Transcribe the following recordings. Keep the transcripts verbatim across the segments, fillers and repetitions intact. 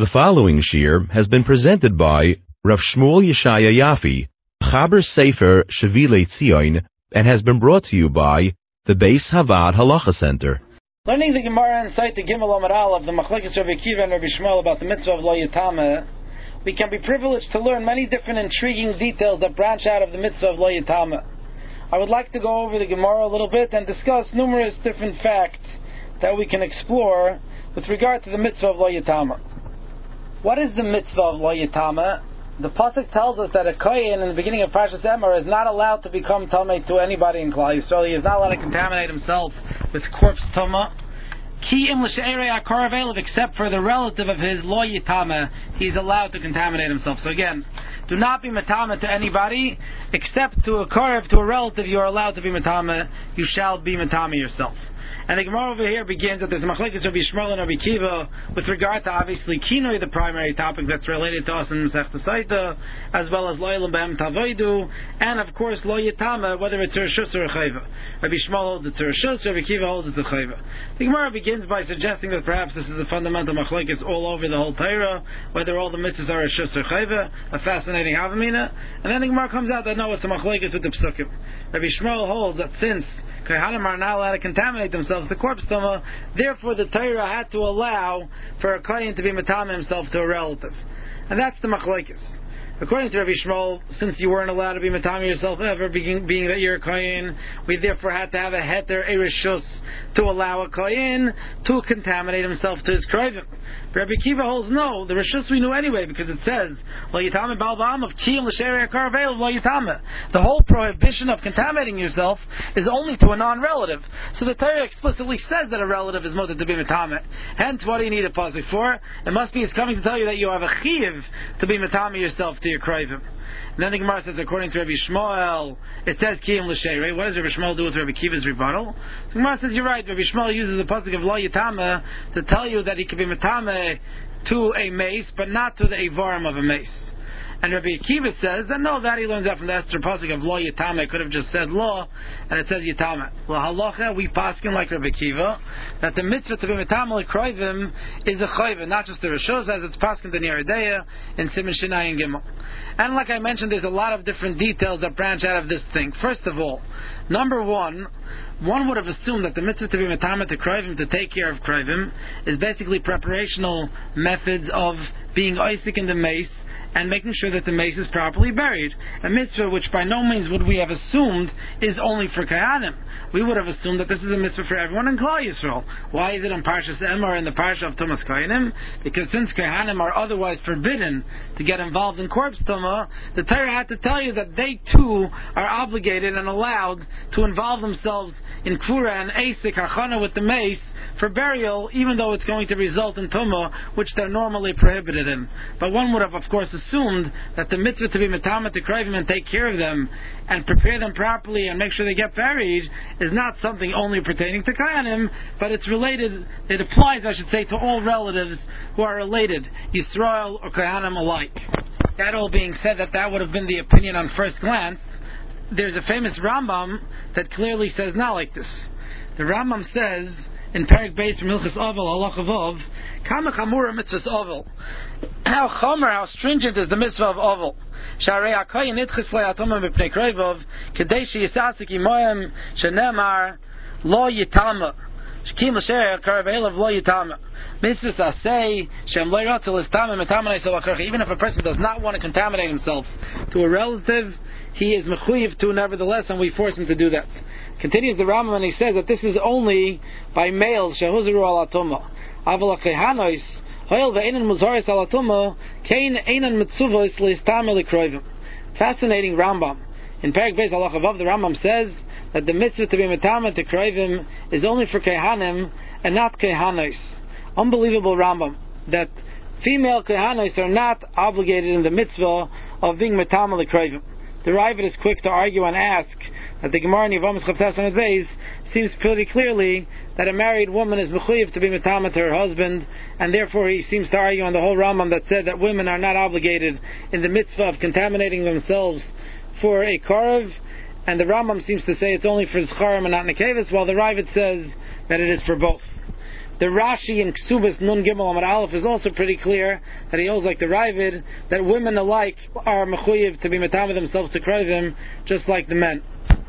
The following shir has been presented by Rav Shmuel Yeshaya Yafi, Chaber Sefer Shevilei Tzion, and has been brought to you by the Beis Havad Halacha Center. Learning the Gemara inside the Gimel Amar Aleph of the Machlekes Rabbi Akiva and Rabbi Shmuel about the mitzvah of Lo Yitama, we can be privileged to learn many different intriguing details that branch out of the mitzvah of Lo Yitama. I would like to go over the Gemara a little bit and discuss numerous different facts that we can explore with regard to the mitzvah of Lo Yitama. What is the mitzvah of Lo Yitama? The pasuk tells us that a kohen in the beginning of Parshas Emor is not allowed to become tamei to anybody in Klal Yisrael. He is not allowed to contaminate himself with corpse tama. Ki im l'she'erei akarav elav, except for the relative of his Lo Yitama, he is allowed to contaminate himself. So again, do not be matama to anybody, except to a karav, to a relative. You are allowed to be matama. You shall be matama yourself. And the Gemara over here begins that there's Machlekes Rabbi Shmuel and Rabbi Akiva with regard to obviously Kinoi, the primary topic that's related to us in Masechta Saita, as well as Lo Yilum Behem Tavoidu, and of course Lo Yitama, whether it's a Rishus or a Chayva. Rabbi Shmuel holds it's a Rishus, Rabbi Akiva holds it's a Chayva. The Gemara begins by suggesting that perhaps this is a fundamental Machlekes all over the whole Torah, whether all the mitzvahs are Rishus or Chayva, a fascinating Havamina, and then the Gemara comes out that no, it's a Machlekes with the Psukim. Rabbi Shmuel holds that since Kohanim are not allowed to contaminate themselves with the corpse tama, therefore the Torah had to allow for a kohen to be matama himself to a relative. And that's the machlokes. According to Rabbi Shmuel, since you weren't allowed to be matama yourself ever, being, being that you're a kohen, we therefore had to have a heter, a rishus, to allow a kohen to contaminate himself to his krivim. Rabbi Akiva holds no, the rishus we knew anyway, because it says, Lo Yitama Bal Ba'am of Kiyim L'Sherei Akar Veil Lo Yitama. The whole prohibition of contaminating yourself is only to a non-relative. So the Torah explicitly says that a relative is moted to be matama. Hence, what do you need a pasuk for? It must be it's coming to tell you that you have a chiv to be matama yourself to your krivim. And then the Gemara says, according to Rabbi Shmuel, it says Kiyim L'Sherei. What does Rabbi Shmuel do with Rabbi Akiva's rebuttal? The Gemara says, you're right. Rabbi Shmuel uses the pasuk of Lo Yitama to tell you that he could be matama to a mace, but not to the avarim of a mace. And Rabbi Akiva says that no, that he learns that from the Esther pasuk of Lo Yitama. It could have just said Lo, and it says Yitama. Well, halacha, we paskin like Rabbi Akiva, that the mitzvah to be matama l'kroivim is a chayva, not just the Rishos, as it's paskin the Yeridea in Siman Shinai and Gimel. And like I mentioned, there's a lot of different details that branch out of this thing. First of all, number one, one would have assumed that the mitzvah to be matama to krivim, to take care of krivim, is basically preparational methods of being Isaac in the mace, and making sure that the mace is properly buried. A mitzvah which by no means would we have assumed is only for Kohanim. We would have assumed that this is a mitzvah for everyone in Klal Yisrael. Why is it in Parshas Emor in the Parsha of Tumas Kohanim? Because since Kohanim are otherwise forbidden to get involved in corpse tuma, the Torah had to tell you that they too are obligated and allowed to involve themselves in Kfura and Asik Hachana with the mace for burial, even though it's going to result in Tumah, which they're normally prohibited in. But one would have, of course, assumed that the mitzvah to be matama to krivim and take care of them and prepare them properly and make sure they get buried is not something only pertaining to Kohanim, but it's related, it applies, I should say, to all relatives who are related, Yisrael or Kohanim alike. That all being said, that that would have been the opinion on first glance, there's a famous Rambam that clearly says not like this. The Rambam says, in Perek Beis from Hilchos Ovel, Halacha Vav, Kama Chamura Mitzvahs Ovel. How chomer, how stringent is the mitzvah of Ovel? Sharei HaKoyin Nitchis Le'atomah Mipnei Kroivov, Kedei Sheyisasik Imoyim Shenemar Lo Yitama. Shkim L'Sherei HaKarav Elav Lo Yitama. Mitzvahs Asei Shem Lo Yiratzil Istama Metamanei Sol HaKarcha. Even if a person does not want to contaminate himself to a relative, he is mechuyev to nevertheless, and we force him to do that. Continues the Rambam and he says that this is only by males shehuziru al atuma. Aval kehanois hoil ve'einen muzaris al atuma kein einen mitzuvos leistamel lekroivim. Fascinating Rambam. In Perek Beis Halacha Vav, the Rambam says that the mitzvah to be metama to kroivim is only for kehanim and not kehanois. Unbelievable Rambam, that female kehanois are not obligated in the mitzvah of being metama lekroivim. The Ravid is quick to argue and ask that the Gemara in Yevamos Chavtas Amud Beis seems pretty clearly that a married woman is mechuyev to be matama to her husband, and therefore he seems to argue on the whole Rambam that said that women are not obligated in the mitzvah of contaminating themselves for a karav, and the Rambam seems to say it's only for zcharim and not nekevis, while the Ravid says that it is for both. The Rashi in Ksubas Nun Gimel Amar Aleph is also pretty clear that he holds like the Ravid that women alike are mechuyev to be metame themselves to krivim just like the men.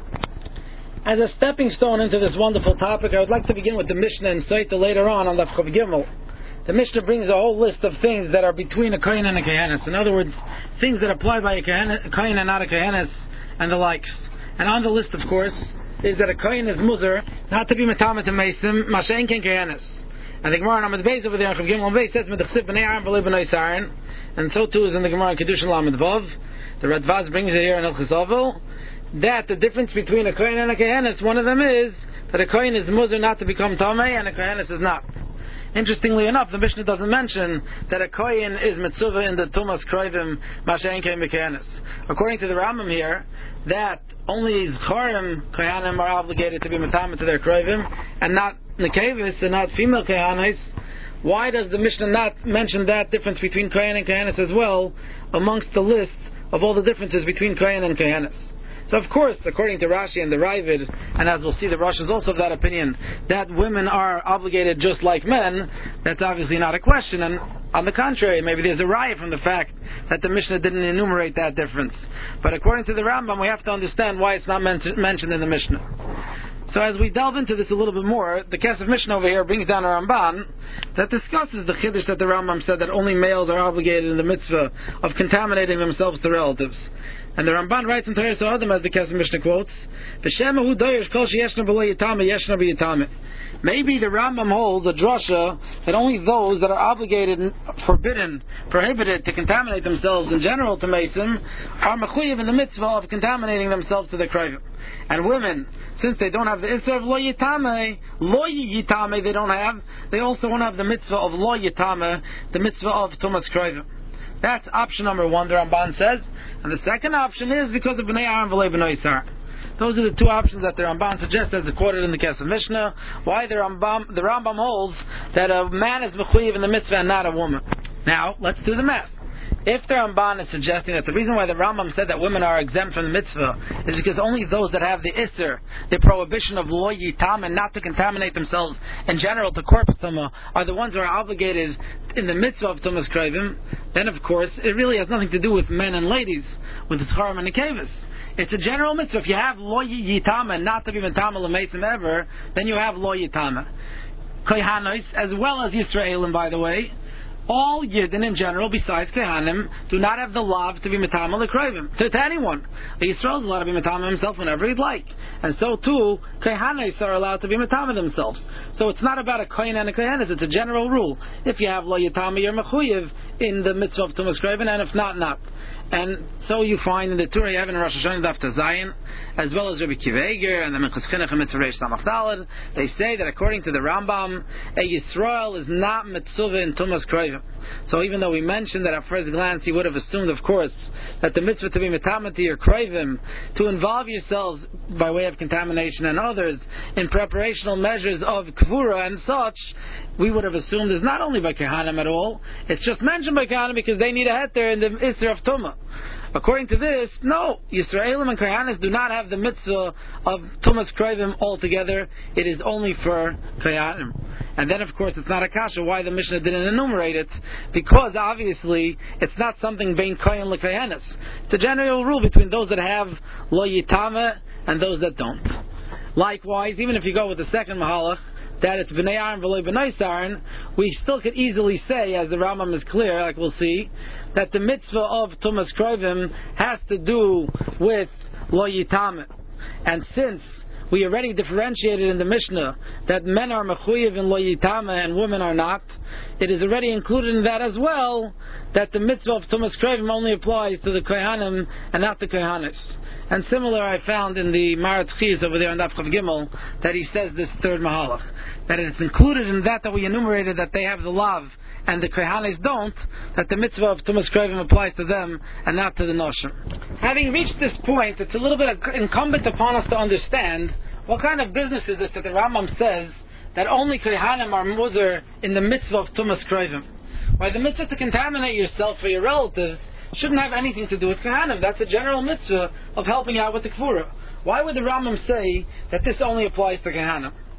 As a stepping stone into this wonderful topic, I would like to begin with the Mishnah and Saita later on on the Chav Gimel. The Mishnah brings a whole list of things that are between a Kohen and a Kohenes. In other words, things that apply by a Kohen and not a Kohenes and the likes. And on the list, of course, is that a Kohen is muzer not to be metame to Meisim, Mashen ken Kohenes. And the Gemara in Amud Beis over there in Chav Gimel Beis says Medachsif b'nei Aaron v'lei b'nei Saron, and so too is in the Gemara in Kedushin Lamed Vav. The Radvaz brings it here in Hilchos Ovel that the difference between a Kohen and a Kohenes, one of them is that a Kohen is muzer not to become Tamei and a Kohenes is not. Interestingly enough, the Mishnah doesn't mention that a Kohen is mitzvah in the Tumas Kroivim Mashen ken Kohenes. According to the Rambam here, that only Zcharim Kohanim are obligated to be metame to their Kroivim and not Nekevis and not female Kohanes. Why does the Mishnah not mention that difference between Kohen and Kohenes as well amongst the list of all the differences between Kohen and Kohenes? So of course, according to Rashi and the Ravid, and as we'll see, the Rosh is also of that opinion, that women are obligated just like men. That's obviously not a question, and on the contrary, maybe there's a raya from the fact that the Mishnah didn't enumerate that difference. But according to the Rambam, we have to understand why it's not men- mentioned in the Mishnah. So as we delve into this a little bit more, the Kesef Mishnah over here brings down a Ramban that discusses the Chiddush that the Rambam said that only males are obligated in the mitzvah of contaminating themselves to relatives. And the Ramban writes in Teres Adam, as the Kesef Mishnah quotes, "V'shemahu doyesh kol sheyeshna b'lo yitame yeshna b'yitame." Maybe the Rambam holds a drasha that only those that are obligated, forbidden, prohibited to contaminate themselves in general to Mesim are mechuyev in the mitzvah of contaminating themselves to the krivim. And women, since they don't have the issur of lo yitame, lo yitame they don't have, they also don't have the mitzvah of lo yitame, the mitzvah of tumas krivim. That's option number one, the Ramban says. And the second option is because of b'nei Aaron v'lei b'nei Saron. Those are the two options that the Ramban suggests as quoted in the Kesef Mishnah. Why the Rambam, the Rambam holds that a man is mechuyev in the mitzvah and not a woman. Now, let's do the math. If the Ramban is suggesting that the reason why the Rambam said that women are exempt from the mitzvah is because only those that have the Isser, the prohibition of lo yitam and not to contaminate themselves in general to corpus tuma, are the ones who are obligated in the mitzvah of tumas krivim, then of course it really has nothing to do with men and ladies, with the Zcharim and the Kevis. It's a general mitzvah. If you have lo yitama, not to be metama l'meisim ever, then you have lo yitama. Kohanos, as well as Yisraelim, by the way, all Yidden in general, besides Kohanim, do not have the lav to be metama l'krivim, to, to anyone. A Yisrael is allowed to be metama himself whenever he'd like. And so too, Kohanos are allowed to be metama themselves. So it's not about a Kohen and a Kohanis, it's a general rule. If you have lo yitama, you're mechuyev in the mitzvah of tumas krivim, and if not, not. And so you find in the Torah you have in Rosh Hashanah Daf Tazayin, as well as Rabbi Kiva Eger and the Minchas Chinuch and Mitzvah Reish Samach Daled, they say that according to the Rambam, a Yisrael is not mitzvah in Tumas Krivim. So even though we mentioned that at first glance you would have assumed, of course, that the mitzvah to be metamati or krivim, to involve yourselves by way of contamination and others in preparational measures of kvura and such, we would have assumed is not only by Kohanim at all, it's just mentioned by Kohanim because they need a heter in the Isser of Tumah. According to this, no, Yisraelim and Kohanis do not have the mitzvah of Tumas Krivim altogether. It is only for Kohanim. And then, of course, it's not a kasha why the Mishnah didn't enumerate it, because obviously it's not something bein Kohen l'Kohanis. It's a general rule between those that have lo yitame and those that don't. Likewise, even if you go with the second mahalach, that it's b'nei Aaron v'lo b'nei Saron, we still could easily say, as the Rambam is clear, like we'll see, that the mitzvah of Tumas Krivim has to do with lo yitame. And since we already differentiated in the Mishnah that men are mechuyev in lo yitame and women are not, it is already included in that as well that the mitzvah of Tumas Krivim only applies to the Kohanim and not the Kohanis. And similar I found in the Marat Chiz over there on Daf Chav Gimel that he says this third mahalach, that it's included in that that we enumerated that they have the lav and the Kohanis don't, that the mitzvah of Tumas Krivim applies to them and not to the Noshim. Having reached this point, it's a little bit incumbent upon us to understand what kind of business is this that the Rambam says that only Kohanim are muzer in the mitzvah of Tumas Krivim. Why the mitzvah to contaminate yourself or your relatives shouldn't have anything to do with Kohanim. That's a general mitzvah of helping out with the Kvura. Why would the Rambam say that this only applies to Kohanim?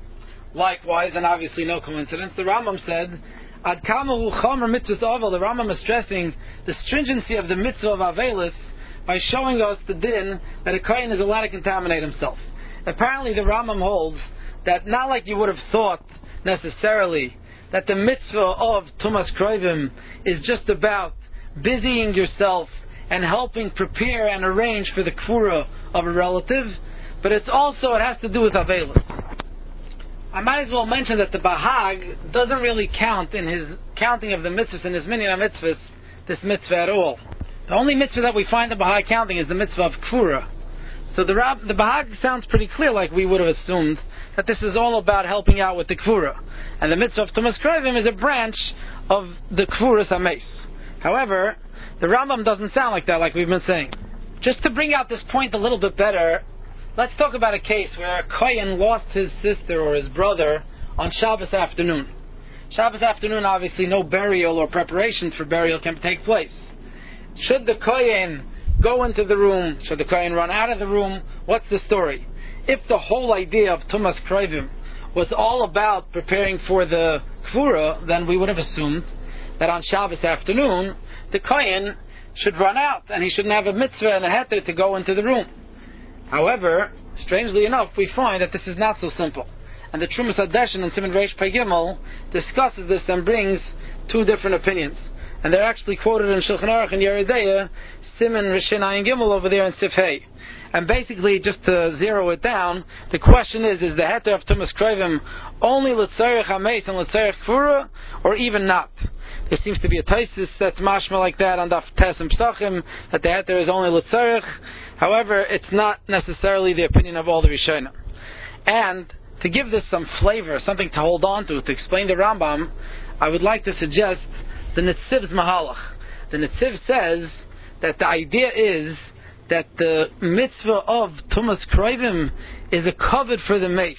Likewise, and obviously no coincidence, the Rambam said, Ad kama hu chomer mitzvahs avel, the Rambam is stressing the stringency of the mitzvah of Avelis by showing us the din that a kohen is allowed to contaminate himself. Apparently the Rambam holds that not like you would have thought necessarily that the mitzvah of Tumas Kroivim is just about busying yourself and helping prepare and arrange for the kfura of a relative, but it's also, it has to do with Avelis. I might as well mention that the Bahag doesn't really count in his counting of the mitzvahs, in his minyan mitzvahs, this mitzvah at all. The only mitzvah that we find the Bahag counting is the mitzvah of kfura. So the Rab, the Bahag sounds pretty clear, like we would have assumed, that this is all about helping out with the kfura. And the mitzvah of Tumas Kroivim is a branch of the kfuras hameis. However, the Rambam doesn't sound like that, like we've been saying. Just to bring out this point a little bit better, let's talk about a case where a kohen lost his sister or his brother on Shabbos afternoon. Shabbos afternoon, obviously, no burial or preparations for burial can take place. Should the kohen go into the room? Should the kohen run out of the room? What's the story? If the whole idea of Tumas Kroivim was all about preparing for the kfura, then we would have assumed that on Shabbos afternoon, the kohen should run out, and he shouldn't have a mitzvah and a heter to go into the room. However, strangely enough, we find that this is not so simple. And the Trumas Hadeshin in Siman Reish Pei Gimel discusses this and brings two different opinions. And they're actually quoted in Shulchan Aruch and Yoreh De'ah, Siman Rishin Ayin Gimel over there in Sif Hey. And basically, just to zero it down, the question is, is the heter of Tumas Kroivim only L'tzarech HaMeis and L'tzarech Kfura, or even not? There seems to be a taisis that's mashma like that on Daf Tes and Psachim, that the heter is only L'tzarech. However, it's not necessarily the opinion of all the Rishonim. And to give this some flavor, something to hold on to, to explain the Rambam, I would like to suggest the Netziv's Mahalach. The Netziv says that the idea is that the mitzvah of Tumas Kroivim is a covet for the mace.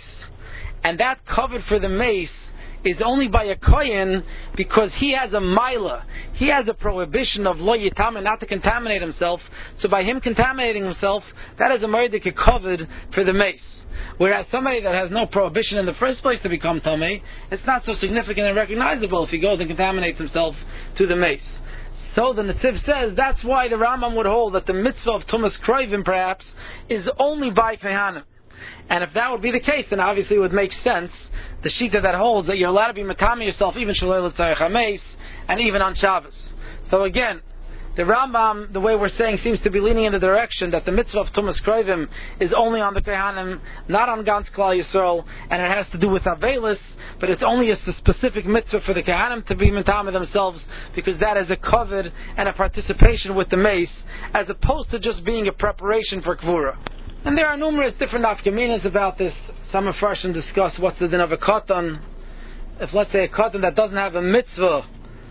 And that covet for the mace is only by a kohen because he has a mila. He has a prohibition of lo yitame, not to contaminate himself. So by him contaminating himself, that is a murdik covet for the mace. Whereas somebody that has no prohibition in the first place to become tamei, it's not so significant and recognizable if he goes and contaminates himself to the mace. So the Netziv says that's why the Rambam would hold that the mitzvah of Tumas Kroivim perhaps is only by Kehanim. And if that would be the case, then obviously it would make sense, the shita that holds that you're allowed to be matami yourself even Shalei L'tzarech HaMeis and even on Shabbos. So again, the Rambam, the way we're saying, seems to be leaning in the direction that the mitzvah of Tumas Kroivim is only on the Kehanim, not on Gans Klal Yisrael, and it has to do with Avelis, but it's only a specific mitzvah for the Kehanim to be matami themselves, because that is a covet and a participation with the mace, as opposed to just being a preparation for Kvura. And there are numerous different nafkaminas about this. Some of Farshim discuss what's the din of a katan. If, let's say, a katan that doesn't have a mitzvah,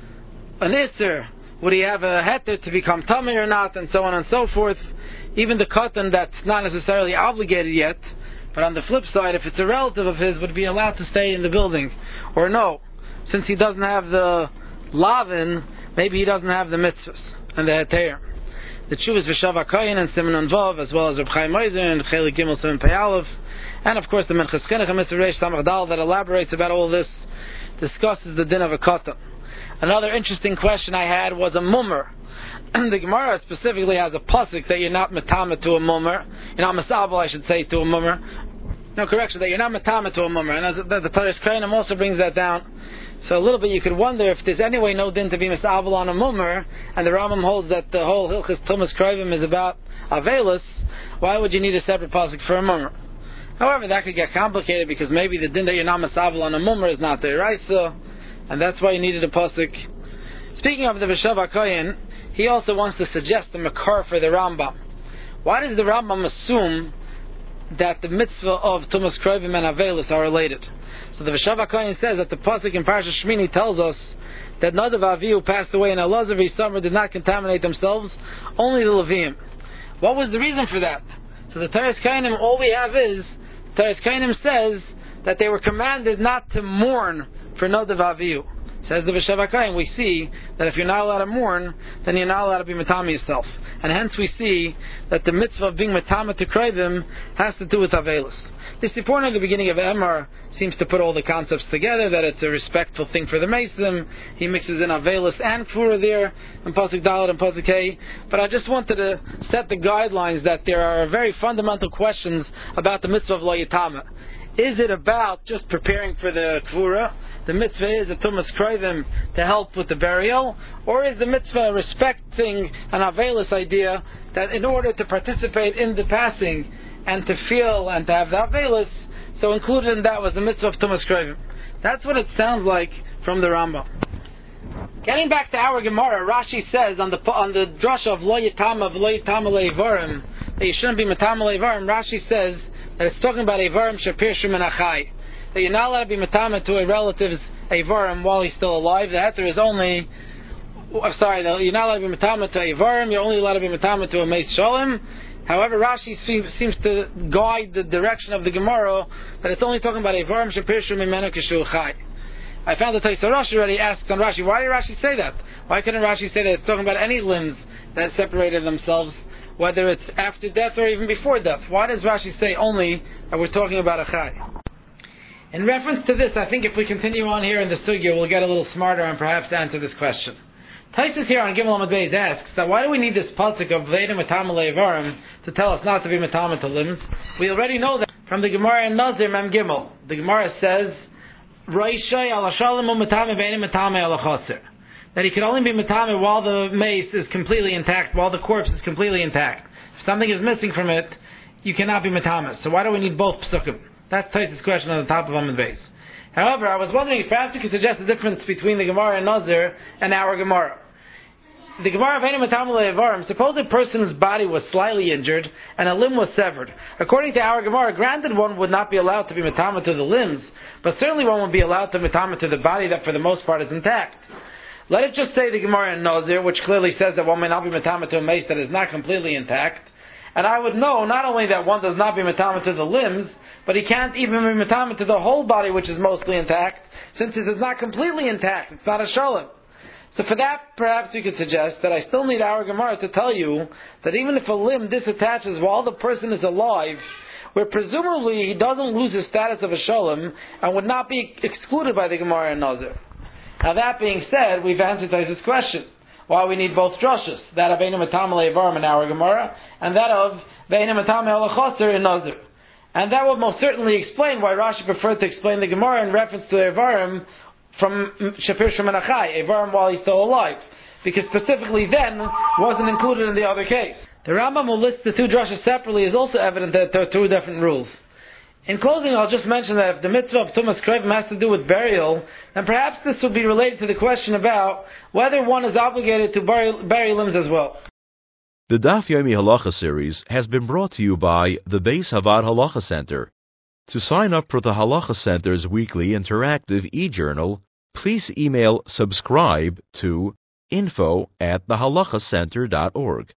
an isser, would he have a heter to become tummy or not, and so on and so forth. Even the katan that's not necessarily obligated yet, but on the flip side, if it's a relative of his, would be allowed to stay in the building. Or no, since he doesn't have the lavin, maybe he doesn't have the mitzvahs and the heter. The Tshuvas V'Shav HaKoyin and Siman Vav, as well as Reb Chaim Oizer and Chelik Gimel Siman Pei Aleph, and of course the Minchas Chinuch and Mister Reish Samach Dal that elaborates about all this, discusses the din of a katan. Another interesting question I had was a mummer. The Gemara specifically has a pasuk that you're not metama to a mummer. You're not masabel, I should say, to a mummer. No, correction, that you're not metama to a mummer. And as the, the Paris Kainim also brings that down. So a little bit you could wonder if there's any way no din to be masabel on a mummer, and the Rambam holds that the whole Hilchas Tumas Kroivim is about Avelis, why would you need a separate pasuk for a mummer? However, that could get complicated because maybe the din that you're not masabel on a mummer is not there, right? So, and that's why you needed a pasuk. Speaking of the V'Shav HaKoyin, he also wants to suggest a makar for the Rambam. Why does the Rambam assume that the mitzvah of Tumas Kroivim and Avelis are related? So the V'Shav HaKoyin says that the pasuk in Parashat Shmini tells us that Nadav Avihu passed away and Elazar V'Yisamar did not contaminate themselves, only the Levim. What was the reason for that? So the Teres Kainim, all we have is, Teres Kainim says that they were commanded not to mourn for Nadav Avihu. Says the B'Shavakayim, we see that if you're not allowed to mourn, then you're not allowed to be matama yourself. And hence we see that the mitzvah of being matama to krayvim has to do with Avelis. This report at the beginning of Emor seems to put all the concepts together, that it's a respectful thing for the Mason. He mixes in Avelis and Kfura there, and Pasuk Dalet and Pasuk Hey. But I just wanted to set the guidelines that there are very fundamental questions about the mitzvah of Lo Yitama. Is it about just preparing for the Kfura? The mitzvah is a Tumas Krayvim to help with the burial? Or is the mitzvah a respect thing, an Avelis idea, that in order to participate in the passing and to feel and to have the Avelis, so included in that was the mitzvah of Tumas Krayvim? That's what it sounds like from the Rambam. Getting back to our Gemara, Rashi says on the on the drasha of Lo Yitama Lo Yitama Le'ivarim, that you shouldn't be Matama Le'ivarim. Rashi says that it's talking about Eivarim Shapir Shemin Achai, that you're not allowed to be Matama to a relative's Eivarim while he's still alive. The heter is only, I'm sorry, you're not allowed to be Matama to Eivarim, you're only allowed to be Matama to a Meis Shalom. However, Rashi seems to guide the direction of the Gemara that it's only talking about Eivarim Shapir Shemin Kishu Chai. I found that Taisa Rashi already asks on Rashi, why did Rashi say that? Why couldn't Rashi say that it's talking about any limbs that separated themselves, whether it's after death or even before death? Why does Rashi say only that we're talking about a chai? In reference to this, I think if we continue on here in the sugya, we'll get a little smarter and perhaps answer this question. Taisus here on Gimel Amud Beis asks that why do we need this pasuk of Veda Matama Le'ivarim to tell us not to be Matama to limbs? We already know that from the Gemara in Nazir Mem Gimel. The Gemara says Raishai ala Shalom Matame Ve'enim Matame ala Chaser, that he can only be Matame while the mace is completely intact, while the corpse is completely intact. If something is missing from it, you cannot be Matame. So why do we need both psukim? That's Taisus' question on the top of Amud Beis. However, I was wondering if perhaps you could suggest the difference between the Gemara and Nazir and our Gemara. The Gemara of Ve'enim Matame Le'ivarim, suppose a person's body was slightly injured and a limb was severed. According to our Gemara, granted one would not be allowed to be Matame to the limbs, but certainly one would be allowed to be Matame to the body that for the most part is intact. Let it just say the Gemara in Nazir, which clearly says that one may not be Matame to a mace that is not completely intact. And I would know not only that one does not be Matame to the limbs, but he can't even be Matame to the whole body which is mostly intact, since it is not completely intact. It's not a Shalom. So for that, perhaps we could suggest that I still need our Gemara to tell you that even if a limb disattaches while the person is alive, where presumably he doesn't lose his status of a Shalom and would not be excluded by the Gemara and Nazir. Now that being said, we've answered this question. Why we need both drushes, that of Ve'enim Matame Le'ivarim in our Gemara, and that of Ve'enim Matame ala Chaser in Nazir. And that would most certainly explain why Rashi preferred to explain the Gemara in reference to Eivarim from Shapir Shemin Achai, Eivarim while he's still alive, because specifically then wasn't included in the other case. The Rambam will list the two drushes separately is also evident that there are two different rules. In closing, I'll just mention that if the mitzvah of Tumas Krayvim has to do with burial, then perhaps this will be related to the question about whether one is obligated to bury, bury limbs as well. The Daf Yomi Halacha series has been brought to you by the Beis Havad Halacha Center. To sign up for the Halacha Center's weekly interactive e-journal, please email subscribe to info at the halacha center dot org.